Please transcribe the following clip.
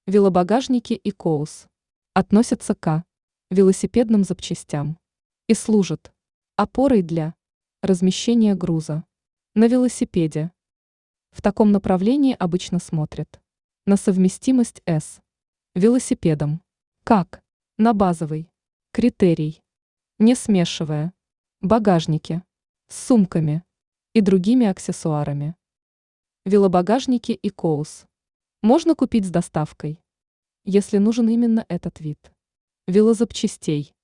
Велобагажники и коус относятся к велосипедным запчастям и служат опорой для размещения груза на велосипеде. В таком направлении обычно смотрят на совместимость с велосипедом, как на базовый критерий, не смешивая багажники с сумками и другими аксессуарами. Велобагажники и коус можно купить с доставкой, если нужен именно этот вид велозапчастей.